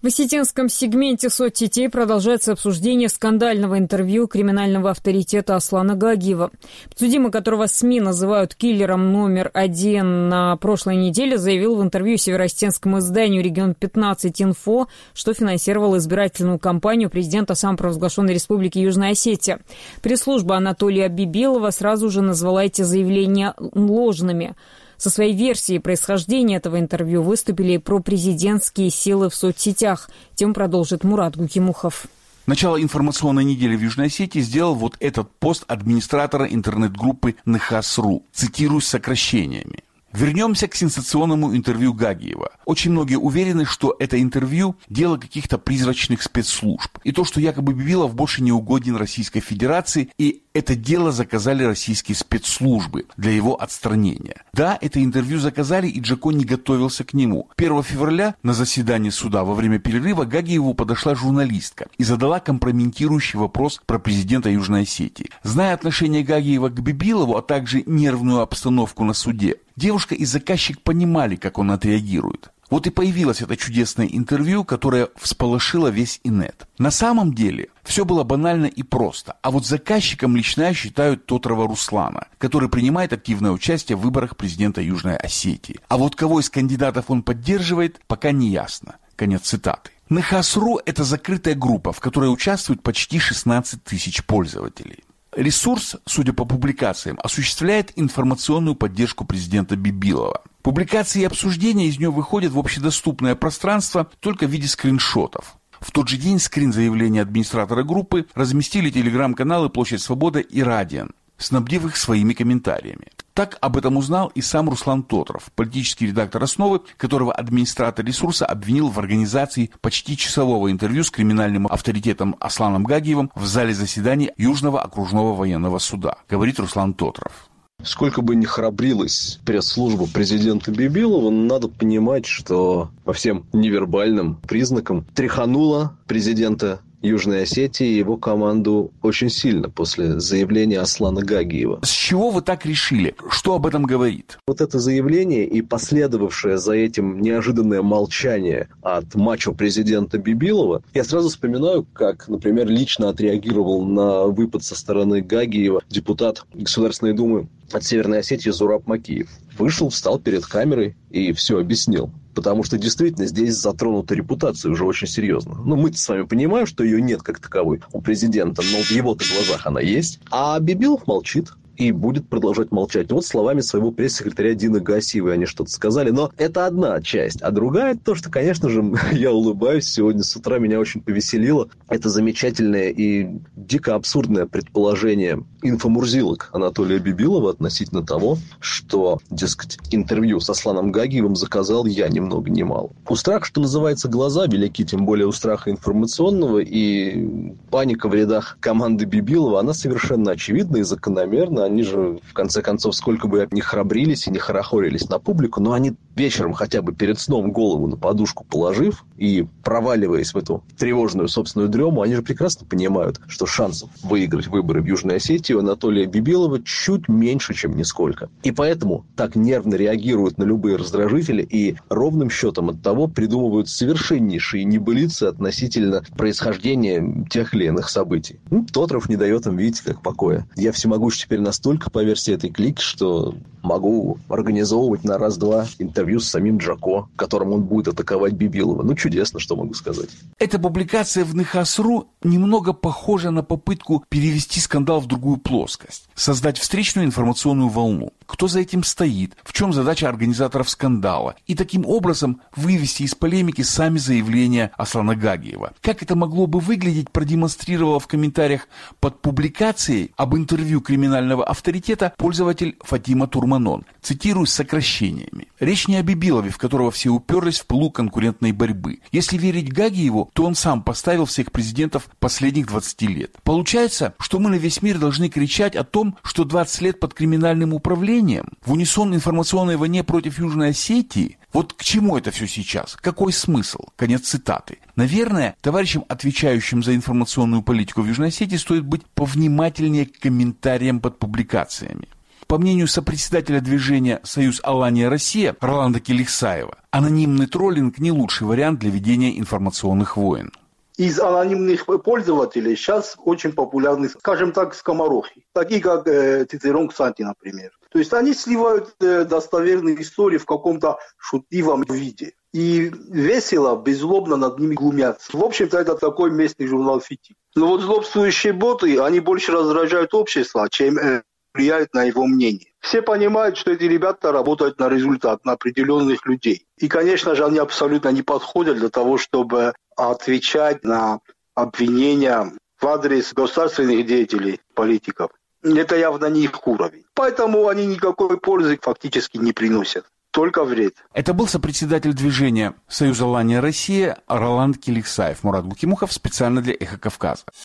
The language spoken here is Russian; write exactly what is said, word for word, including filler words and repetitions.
В осетинском сегменте соцсетей продолжается обсуждение скандального интервью криминального авторитета Аслана Гагиева. Подсудимый, которого СМИ называют киллером номер один, на прошлой неделе заявил в интервью североосетинскому изданию «Регион пятнадцать инфо», что финансировал избирательную кампанию президента самопровозглашенной Республики Южная Осетия. Пресс-служба Анатолия Бибилова сразу же назвала эти заявления ложными. Со своей версией происхождения этого интервью выступили пропрезидентские силы в соцсетях. Тем продолжит Мурат Гукимухов. Начало информационной недели в Южной Осетии сделал вот этот пост администратора интернет-группы Нехас.ру. Цитирую с сокращениями. Вернемся к сенсационному интервью Гагиева. Очень многие уверены, что это интервью – дело каких-то призрачных спецслужб. И то, что якобы Бибилов больше не угоден Российской Федерации, и это дело заказали российские спецслужбы для его отстранения. Да, это интервью заказали, и Джако не готовился к нему. первого февраля на заседании суда во время перерыва Гагиеву подошла журналистка и задала компрометирующий вопрос про президента Южной Осетии. Зная отношение Гагиева к Бибилову, а также нервную обстановку на суде, девушка и заказчик понимали, как он отреагирует. Вот и появилось это чудесное интервью, которое всполошило весь инет. На самом деле все было банально и просто, а вот заказчиком лично я считаю Тотрова Руслана, который принимает активное участие в выборах президента Южной Осетии. А вот кого из кандидатов он поддерживает, пока не ясно. Конец цитаты. Нехас.ру – это закрытая группа, в которой участвуют почти шестнадцать тысяч пользователей. Ресурс, судя по публикациям, осуществляет информационную поддержку президента Бибилова. Публикации и обсуждения из нее выходят в общедоступное пространство только в виде скриншотов. В тот же день скрин заявления администратора группы разместили телеграм-каналы «Площадь Свободы» и «Радиан», снабдив их своими комментариями. Так об этом узнал и сам Руслан Тотров, политический редактор «Основы», которого администратор ресурса обвинил в организации почти часового интервью с криминальным авторитетом Асланом Гагиевым в зале заседаний Южного окружного военного суда, говорит Руслан Тотров. Сколько бы ни храбрилась пресс-служба президента Бибилова, надо понимать, что по всем невербальным признакам тряханула президента Южной Осетии и его команду очень сильно после заявления Аслана Гагиева. С чего вы так решили? Что об этом говорит? Вот это заявление и последовавшее за этим неожиданное молчание от мачо президента Бибилова, я сразу вспоминаю, как, например, лично отреагировал на выпад со стороны Гагиева депутат Государственной Думы от Северной Осетии Зураб Макиев. Вышел, встал перед камерой и все объяснил. Потому что действительно здесь затронута репутация уже очень серьезно. Ну, мы-то с вами понимаем, что ее нет как таковой у президента, но в его-то глазах она есть. А Бибилов молчит и будет продолжать молчать. Вот словами своего пресс-секретаря Дины Гасиевой они что-то сказали. Но это одна часть. А другая, то, что, конечно же, я улыбаюсь. Сегодня с утра меня очень повеселило. Это замечательное и дико абсурдное предположение инфомурзилок Анатолия Бибилова относительно того, что, дескать, интервью с Асланом Гагиевым заказал я ни много ни мало. У страха, что называется, глаза велики, тем более у страха информационного, и паника в рядах команды Бибилова, она совершенно очевидна и закономерна. Они же, в конце концов, сколько бы ни храбрились и не хорохорились на публику, но они вечером хотя бы перед сном голову на подушку положив и проваливаясь в эту тревожную собственную дрему, они же прекрасно понимают, что шансов выиграть выборы в Южной Осетии у Анатолия Бибилова чуть меньше, чем нисколько. И поэтому так нервно реагируют на любые раздражители и ровным счетом от того придумывают совершеннейшие небылицы относительно происхождения тех или иных событий. Ну, Тотров не дает им, видите, как покоя. Я всемогущ теперь настолько по версии этой клики, что могу организовывать на раз-два интервью с самим Джако, в котором он будет атаковать Бибилова. Ну, чудесно, что могу сказать. Эта публикация в Нехас.ру немного похожа на попытку перевести скандал в другую плоскость, создать встречную информационную волну. Кто за этим стоит, в чем задача организаторов скандала, и таким образом вывести из полемики сами заявления Аслана Гагиева. Как это могло бы выглядеть, продемонстрировала в комментариях под публикацией об интервью криминального авторитета пользователь Фатима Турманон. Цитирую с сокращениями. Речь не о Бибилове, в которого все уперлись в пылу конкурентной борьбы. Если верить Гагиеву, то он сам поставил всех президентов последних двадцати лет. Получается, что мы на весь мир должны кричать о том, что двадцать лет под криминальным управлением, в унисон информационной войне против Южной Осетии. Вот к чему это все сейчас? Какой смысл? Конец цитаты. Наверное, товарищам, отвечающим за информационную политику в Южной Осетии, стоит быть повнимательнее к комментариям под публикациями. По мнению сопредседателя движения «Союз Алания Россия» Роланда Келихсаева, анонимный троллинг не лучший вариант для ведения информационных войн. Из анонимных пользователей сейчас очень популярны, скажем так, скоморохи, такие как э, Цицерон Ксанти, например. То есть они сливают э, достоверные истории в каком-то шутливом виде. И весело, беззлобно над ними глумятся. В общем-то, это такой местный журнал «Фитиль». Но вот злобствующие боты, они больше раздражают общество, чем э, влияют на его мнение. Все понимают, что эти ребята работают на результат, на определенных людей. И, конечно же, они абсолютно не подходят для того, чтобы отвечать на обвинения в адрес государственных деятелей, политиков. Это явно не их уровень. Поэтому они никакой пользы фактически не приносят. Только вред. Это был сопредседатель движения «Союз Алания Россия» Роланд Келихсаев. Мурат Букимухов специально для «Эхо Кавказа».